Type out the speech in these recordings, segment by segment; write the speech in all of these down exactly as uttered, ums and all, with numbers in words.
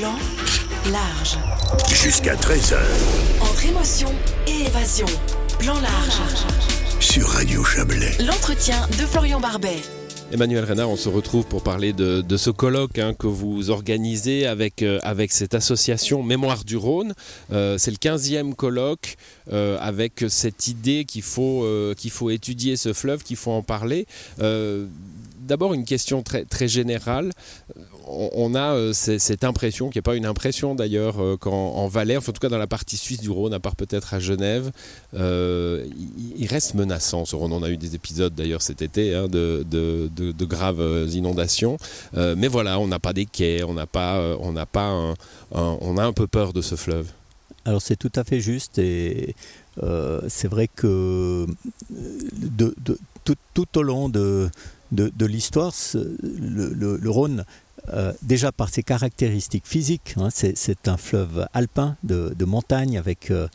Plan large. Jusqu'à treize heures. Entre émotion et évasion. Plan large. Sur Radio Chablais. L'entretien de Florian Barbet. Emmanuel Renard, on se retrouve pour parler de, de ce colloque hein, que vous organisez avec, euh, avec cette association Mémoire du Rhône. Euh, c'est le quinzième colloque euh, avec cette idée qu'il faut, euh, qu'il faut étudier ce fleuve, qu'il faut en parler. Euh, D'abord, une question très, très générale. On, on a euh, c- cette impression, qui n'est pas une impression d'ailleurs, euh, qu'en en Valais, enfin, en tout cas dans la partie suisse du Rhône, à part peut-être à Genève, euh, il, il reste menaçant ce Rhône. On a eu des épisodes d'ailleurs cet été hein, de, de, de, de graves inondations. Euh, mais voilà, on n'a pas des quais, on n'a pas, euh, on n'a pas un, un, on a un peu peur de ce fleuve. Alors c'est tout à fait juste et euh, c'est vrai que de, de, tout, tout au long de, de, de l'histoire, le, le, le Rhône, euh, déjà par ses caractéristiques physiques, hein, c'est, c'est un fleuve alpin de, de montagne avec euh,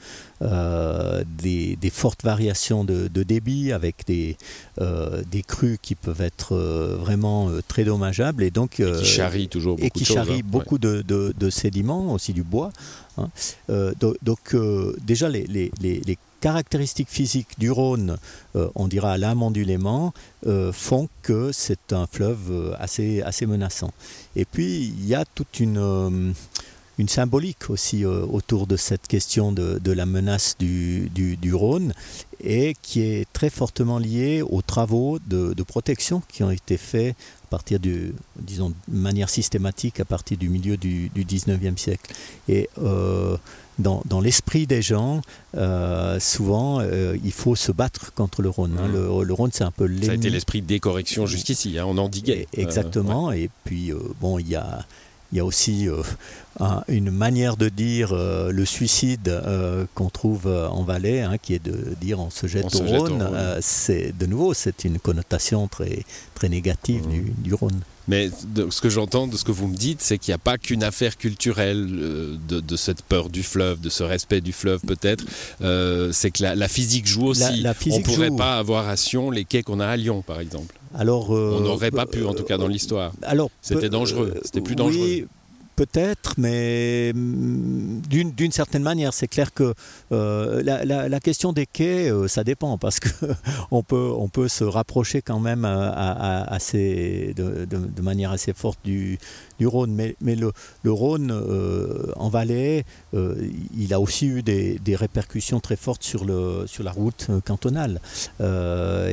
euh, des, des fortes variations de, de débit, avec des, euh, des crues qui peuvent être euh, vraiment euh, très dommageables et donc euh, et qui charrient toujours beaucoup et qui de choses, charrient hein. beaucoup Ouais. de, de, de sédiments, aussi du bois. Hein. Euh, donc, donc euh, déjà les, les, les, les caractéristiques physiques du Rhône, euh, on dira à l'amont du Léman, euh, font que c'est un fleuve assez, assez menaçant. Et puis il y a toute une, euh, une symbolique aussi euh, autour de cette question de, de la menace du, du, du Rhône et qui est très fortement liée aux travaux de, de protection qui ont été faits à partir du, disons, de manière systématique à partir du milieu du, du dix-neuvième siècle. Et euh, dans, dans l'esprit des gens, euh, souvent, euh, il faut se battre contre le Rhône. Hein. Le, le Rhône, c'est un peu l'ennemi. Ça a été l'esprit de décorrection jusqu'ici, hein, on endiguait. Et, exactement. Euh, ouais. Et puis, euh, bon, il y a... Il y a aussi euh, un, une manière de dire euh, le suicide euh, qu'on trouve euh, en Valais, hein, qui est de dire on se jette, on se au, jette Rhône. au Rhône. Euh, c'est, de nouveau, c'est une connotation très, très négative mmh. du, du Rhône. Mais de, ce que j'entends de ce que vous me dites, c'est qu'il n'y a pas qu'une affaire culturelle euh, de, de cette peur du fleuve, de ce respect du fleuve peut-être. Euh, c'est que la, la physique joue aussi. La, la physique on ne pourrait joue. pas avoir à Sion les quais qu'on a à Lyon, par exemple. Alors, euh, on n'aurait pas pu, en tout cas dans l'histoire. Alors, C'était dangereux, euh, c'était plus dangereux. Oui, peut-être, mais d'une, d'une certaine manière, c'est clair que euh, la, la, la question des quais, euh, ça dépend, parce qu'on peut, on peut se rapprocher quand même à, à, assez, de, de, de manière assez forte du, du Rhône. Mais, mais le, le Rhône, euh, en Valais, euh, il a aussi eu des, des répercussions très fortes sur, le, sur la route cantonale, euh,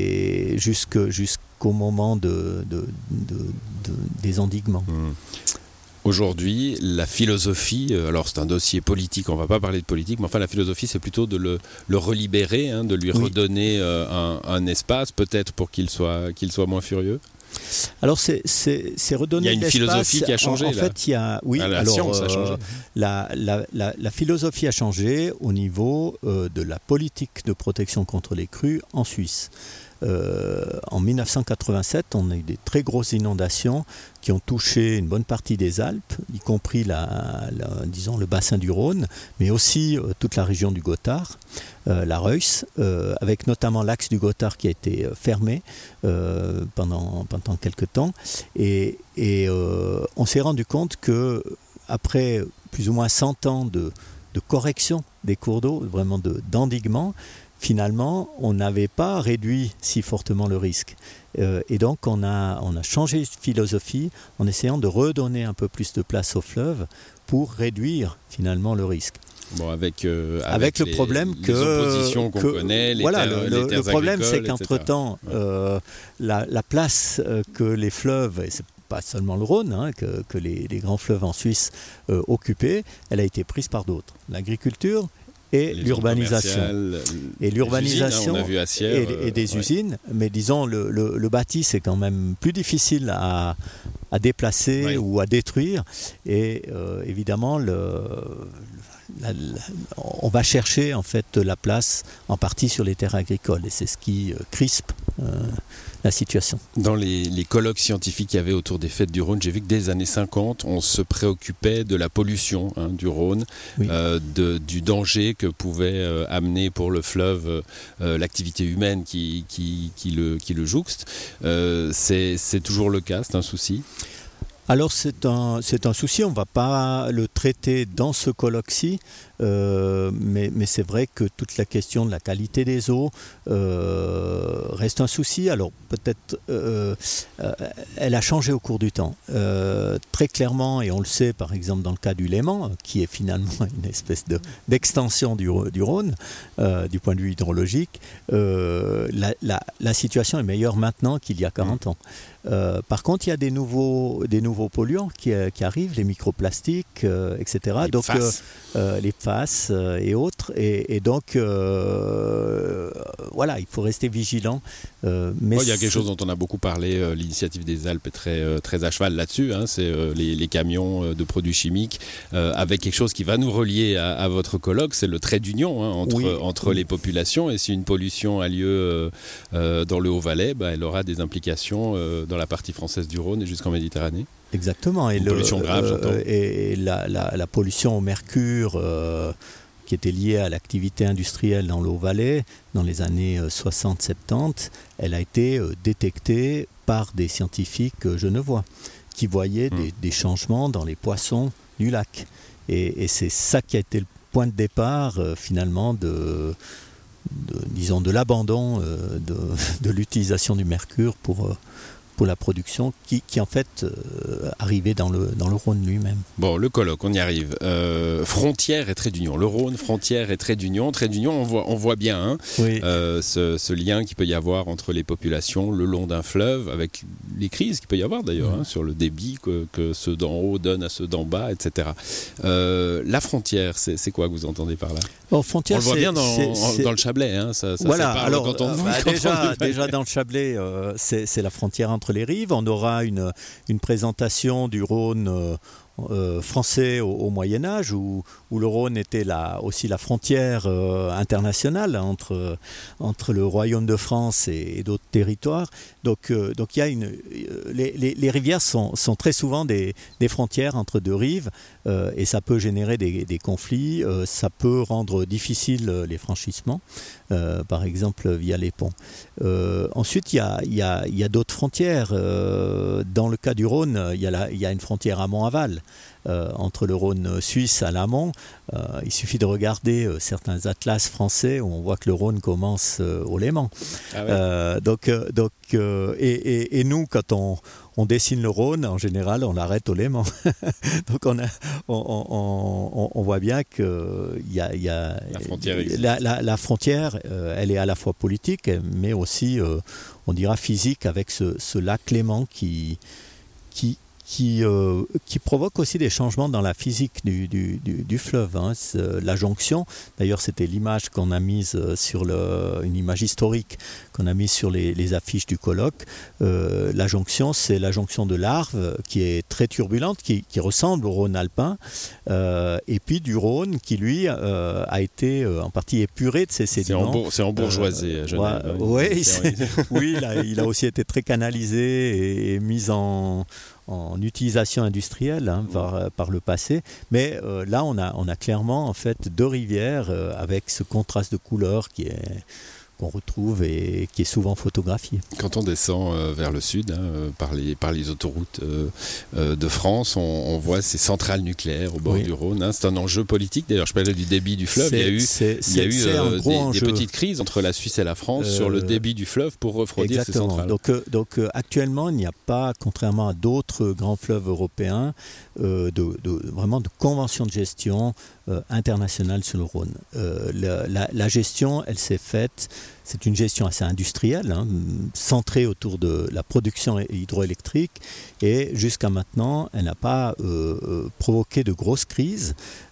et jusque, jusqu'au moment de, de, de, de, des endiguements. Mmh. Aujourd'hui, la philosophie, alors c'est un dossier politique, on ne va pas parler de politique, mais enfin la philosophie c'est plutôt de le, le relibérer, hein, de lui oui. redonner euh, un, un espace peut-être pour qu'il soit, qu'il soit moins furieux. Alors c'est, c'est, c'est redonner il y a une philosophie qui a changé en, en là. fait il y a oui ah, la alors science a changé. Euh, la, la, la, la philosophie a changé au niveau euh, de la politique de protection contre les crues en Suisse. Euh, en dix-neuf cent quatre-vingt-sept, on a eu des très grosses inondations qui ont touché une bonne partie des Alpes, y compris la, la, disons, le bassin du Rhône, mais aussi euh, toute la région du Gothard, euh, la Reuss, euh, avec notamment l'axe du Gothard qui a été euh, fermé euh, pendant, pendant quelques temps. Et, et euh, on s'est rendu compte qu'après plus ou moins cent ans de, de correction des cours d'eau, vraiment de, d'endiguement, finalement, on n'avait pas réduit si fortement le risque. Euh, et donc, on a, on a changé de philosophie en essayant de redonner un peu plus de place au fleuve pour réduire finalement le risque. Bon, avec, euh, avec, avec le les, problème les que, oppositions qu'on que, connaît, les voilà, terres, le, les terres le problème, c'est agricoles, qu'entre-temps, euh, la, la place euh, que les fleuves, et c'est pas seulement le Rhône, hein, que, que les, les grands fleuves en Suisse euh, occupaient, elle a été prise par d'autres. L'agriculture et les l'urbanisation. Et l'urbanisation usines, hein, on a vu à Sierre, et, et des euh, usines, ouais. Mais disons, le, le, le bâti, c'est quand même plus difficile à, à déplacer ouais. ou à détruire. Et euh, évidemment, le, la, la, on va chercher en fait la place en partie sur les terres agricoles. Et c'est ce qui euh, crispe euh, la situation. Dans les, les colloques scientifiques qu'il y avait autour des fêtes du Rhône, j'ai vu que dès les années cinquante, on se préoccupait de la pollution hein, du Rhône, oui. euh, de, du danger que pouvait euh, amener pour le fleuve euh, l'activité humaine qui, qui, qui, le, qui le jouxte. Euh, c'est, c'est toujours le cas, c'est un souci ? Alors c'est un, c'est un souci, on ne va pas le traiter dans ce colloque-ci, euh, mais, mais c'est vrai que toute la question de la qualité des eaux euh, reste un souci. Alors peut-être euh, euh, elle a changé au cours du temps. Euh, très clairement, et on le sait par exemple dans le cas du Léman, qui est finalement une espèce de, d'extension du, du Rhône, euh, du point de vue hydrologique, euh, la, la, la situation est meilleure maintenant qu'il y a quarante ans. Euh, par contre, il y a des nouveaux, des nouveaux polluants qui, euh, qui arrivent, les microplastiques, euh, et cetera. Les donc, P F A S. euh, euh, les P F A S euh, et autres. Et, et donc, euh, voilà, il faut rester vigilant. Euh, mais oh, il y a quelque chose dont on a beaucoup parlé, euh, l'initiative des Alpes est très, euh, très à cheval là-dessus, hein, c'est euh, les, les camions euh, de produits chimiques, euh, avec quelque chose qui va nous relier à, à votre colloque, c'est le trait d'union hein, entre, oui. entre les populations. Et si une pollution a lieu euh, euh, dans le Haut-Valais, bah, elle aura des implications euh, dans la partie française du Rhône et jusqu'en Méditerranée. Exactement. Et une le, pollution grave, euh, j'entends. Et la, la, la pollution au mercure, euh, qui était liée à l'activité industrielle dans le Haut-Valais, dans les années soixante soixante-dix, elle a été euh, détectée par des scientifiques euh, genevois, qui voyaient mmh. des, des changements dans les poissons du lac. Et, et c'est ça qui a été le point de départ, euh, finalement, de... De, disons de l'abandon euh, de, de l'utilisation du mercure pour, euh, pour la production qui, qui en fait euh, arrivait dans le, dans le Rhône lui-même. Bon, le colloque, on y arrive. Euh, frontière et trait d'union. Le Rhône, frontière et trait d'union. Trait d'union, on voit, on voit bien hein, oui. euh, ce, ce lien qu'il peut y avoir entre les populations le long d'un fleuve, avec les crises qu'il peut y avoir d'ailleurs, mmh. hein, sur le débit que, que ceux d'en haut donnent à ceux d'en bas, et cetera. Euh, la frontière, c'est, c'est quoi que vous entendez par là? Oh, frontière, on le voit c'est, bien dans, c'est, c'est... dans le Chablais, hein, ça, ça voilà, sépare alors, le canton de Vaud, bah, le canton déjà, de déjà dans le Chablais, euh, c'est, c'est la frontière entre les rives. On aura une, une présentation du Rhône euh, euh, français au, au Moyen-Âge, où, où le Rhône était la, aussi la frontière euh, internationale entre, entre le Royaume de France et, et d'autres territoires. Donc, euh, donc il y a une, les, les, les rivières sont, sont très souvent des, des frontières entre deux rives, euh, et ça peut générer des, des conflits, euh, ça peut rendre difficile les franchissements, euh, par exemple via les ponts. Euh, ensuite, il y a, y a, y a d'autres frontières. Euh, dans le cas du Rhône, il y a, la, il y a une frontière amont-aval. Euh, entre le Rhône suisse à l'amont, euh, il suffit de regarder euh, certains atlas français où on voit que le Rhône commence euh, au Léman. Ah ouais. euh, donc, euh, donc, euh, et, et, et nous, quand on, on dessine le Rhône, en général, on l'arrête au Léman. Donc on, a, on, on, on voit bien que y a, y a, la frontière, la, la, la frontière euh, elle est à la fois politique, mais aussi, euh, on dira, physique, avec ce, ce lac Léman qui... qui Qui, euh, qui provoque aussi des changements dans la physique du, du, du, du fleuve. Hein. La jonction, d'ailleurs c'était l'image qu'on a mise sur le, une image historique qu'on a mise sur les, les affiches du colloque. Euh, la jonction, c'est la jonction de l'Arve qui est très turbulente, qui, qui ressemble au Rhône alpin, euh, et puis du Rhône qui lui euh, a été euh, en partie épuré de ses sédiments. C'est, embour- c'est embourgeoisé euh, à Genève. Ouais, ouais, oui, c'est, oui il, a, il a aussi été très canalisé et, et mis en... en utilisation industrielle hein, par, par le passé, mais euh, là on a, on a clairement en fait deux rivières euh, avec ce contraste de couleurs qui est qu'on retrouve et qui est souvent photographié. Quand on descend euh, vers le sud, hein, euh, par, les, par les autoroutes euh, euh, de France, on, on voit ces centrales nucléaires au bord oui. du Rhône. Hein. C'est un enjeu politique. D'ailleurs, je parlais du débit du fleuve. C'est, il y a eu, c'est, il y a eu euh, des, des enjeu. petites crises entre la Suisse et la France euh, sur le débit du fleuve pour refroidir exactement. ces centrales. Donc, euh, donc euh, actuellement, il n'y a pas, contrairement à d'autres grands fleuves européens, euh, de, de, vraiment de convention de gestion euh, internationale sur le Rhône. Euh, la, la, la gestion, elle s'est faite. C'est une gestion assez industrielle, hein, centrée autour de la production hydroélectrique, et jusqu'à maintenant, elle n'a pas euh, provoqué de grosses crises.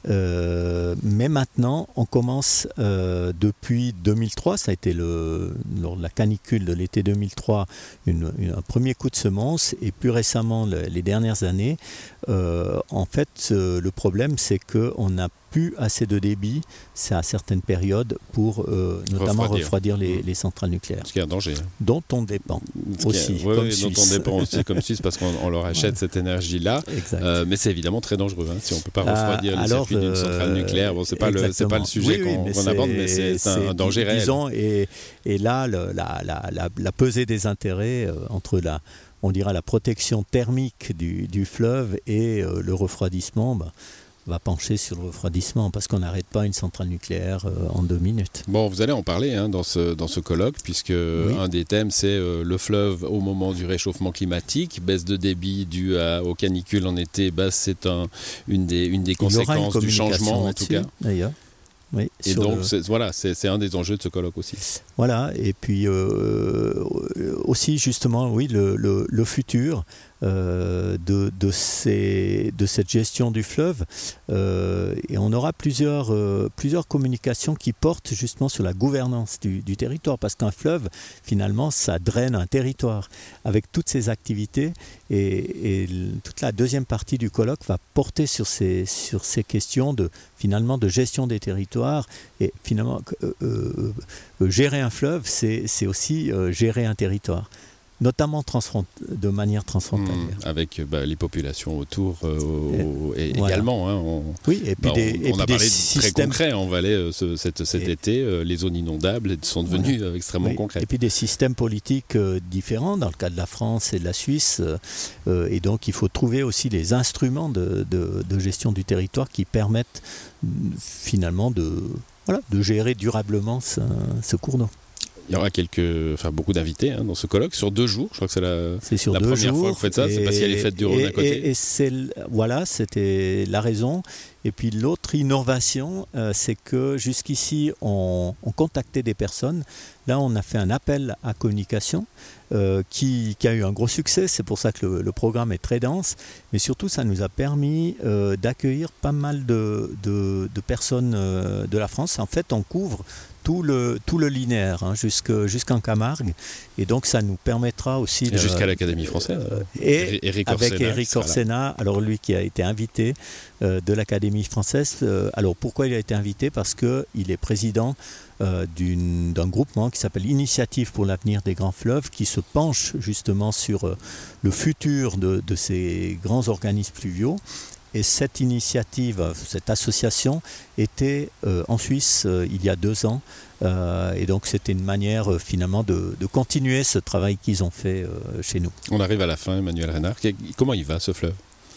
Euh, mais maintenant, on commence euh, depuis deux mille trois, ça a été le, lors de la canicule de l'été deux mille trois, une, une, un premier coup de semence, et plus récemment, le, les dernières années, euh, en fait, euh, le problème, c'est qu'on n'a plus assez de débit, c'est à certaines périodes, pour euh, notamment refroidir, refroidir les, les centrales nucléaires. Ce qui est un danger. Hein. Dont on dépend Ce aussi, est, ouais, comme oui, Suisse. Dont on dépend aussi comme Suisse, parce qu'on on leur achète ouais. cette énergie-là. Euh, mais c'est évidemment très dangereux. Hein, si on ne peut pas refroidir euh, les alors, circuits d'une centrale nucléaire, bon, c'est pas le, c'est pas le sujet oui, oui, qu'on, qu'on aborde, mais c'est, c'est un, un danger réel. Disons, et, et là, le, la, la, la, la pesée des intérêts euh, entre la on dira la protection thermique du, du fleuve et euh, le refroidissement, bah, va pencher sur le refroidissement parce qu'on n'arrête pas une centrale nucléaire euh, en deux minutes. Bon, vous allez en parler hein, dans, ce, dans ce colloque, puisque oui. un des thèmes, c'est euh, le fleuve au moment du réchauffement climatique, baisse de débit due à, aux canicules en été, bah, c'est un, une, des, une des conséquences une du changement, en tout cas. D'ailleurs. Oui, et donc, le... c'est, voilà, c'est, c'est un des enjeux de ce colloque aussi. Voilà, et puis euh, aussi, justement, oui, le, le, le futur euh, de, de, ces, de cette gestion du fleuve. Euh, et on aura plusieurs, euh, plusieurs communications qui portent justement sur la gouvernance du, du territoire, parce qu'un fleuve, finalement, ça draine un territoire avec toutes ses activités. Et, et toute la deuxième partie du colloque va porter sur ces, sur ces questions de, finalement, de gestion des territoires. Et finalement, euh, euh, gérer un fleuve, c'est, c'est aussi euh, gérer un territoire, notamment transfront- de manière transfrontalière. Mmh, avec bah, les populations autour euh, et, et voilà. également. Hein, on, oui, et puis bah, des, on, et on puis a des parlé systèmes... très concret en Valais euh, ce, cet, cet et... été. Euh, les zones inondables sont devenues voilà. extrêmement oui. concrètes. Et puis des systèmes politiques euh, différents dans le cas de la France et de la Suisse. Euh, et donc il faut trouver aussi les instruments de, de, de gestion du territoire qui permettent finalement de, voilà, de gérer durablement ce, ce cours d'eau. Il y aura quelques, enfin beaucoup d'invités hein, dans ce colloque sur deux jours. Je crois que c'est la, c'est sur la deux première jours, fois que vous faites ça. et, c'est parce qu'il y a les fêtes du Rhône et, à côté. Et, et c'est, voilà, c'était la raison. Et puis l'autre innovation, euh, c'est que jusqu'ici, on, on contactait des personnes. Là, on a fait un appel à communication euh, qui, qui a eu un gros succès. C'est pour ça que le, le programme est très dense. Mais surtout, ça nous a permis euh, d'accueillir pas mal de, de, de personnes euh, de la France. En fait, on couvre tout le, tout le linéaire hein, jusque, jusqu'en Camargue. Et donc, ça nous permettra aussi... Et jusqu'à l'Académie française. Euh, et Eric avec Orsena, Eric Orsena, alors lui qui a été invité euh, de l'Académie française. Euh, alors, pourquoi il a été invité ? Parce qu'il est président euh, d'une, d'un groupement qui s'appelle Initiative pour l'avenir des grands fleuves, qui se penche justement sur euh, le futur de, de ces grands organismes pluviaux. Et cette initiative, cette association était euh, en Suisse euh, il y a deux ans. Euh, et donc c'était une manière euh, finalement de, de continuer ce travail qu'ils ont fait euh, chez nous. On arrive à la fin, Emmanuel Reynard. Comment il va ce fleuve ?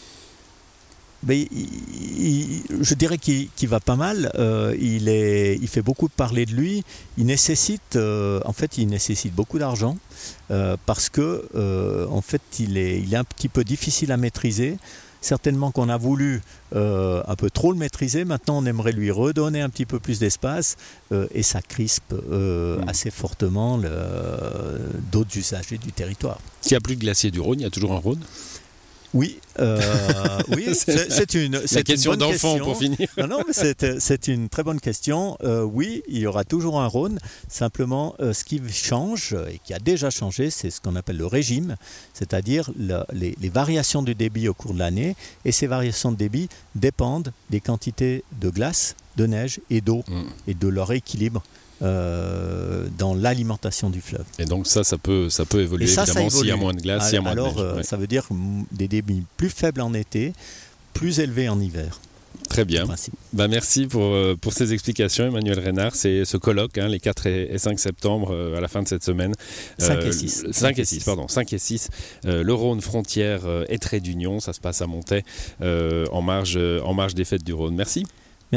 Mais il, il, je dirais qu'il, qu'il va pas mal. Euh, il, est, il fait beaucoup parler de lui. Il nécessite, euh, en fait, il nécessite beaucoup d'argent euh, parce que, euh, en fait, il est, il est un petit peu difficile à maîtriser. Certainement qu'on a voulu euh, un peu trop le maîtriser. Maintenant, on aimerait lui redonner un petit peu plus d'espace euh, et ça crispe euh, mmh. assez fortement le, d'autres usagers du territoire. S'il n'y a plus de glacier du Rhône, il y a toujours un Rhône ? Oui, euh, oui c'est, c'est une c'est la question une bonne d'enfant question. Pour finir. Non, non, mais c'est, c'est une très bonne question. Euh, oui, il y aura toujours un Rhône. Simplement, euh, ce qui change et qui a déjà changé, c'est ce qu'on appelle le régime, c'est-à-dire la, les, les variations du débit au cours de l'année. Et ces variations de débit dépendent des quantités de glace, de neige et d'eau mmh. et de leur équilibre. Euh, dans l'alimentation du fleuve. Et donc ça, ça peut, ça peut évoluer ça, évidemment ça s'il y a moins de glace, s'il y a moins alors, de neige. Euh, ouais. Ça veut dire des débits plus faibles en été, plus élevés en hiver. Très bien. Bah, merci pour, pour ces explications, Emmanuel Reynard. C'est ce colloque, hein, les quatre et cinq septembre, euh, à la fin de cette semaine. cinq et six. cinq et six, pardon. cinq et six. Euh, le Rhône, frontière euh, et trait d'union. Ça se passe à Montaix, euh, en, marge, en marge des fêtes du Rhône. Merci.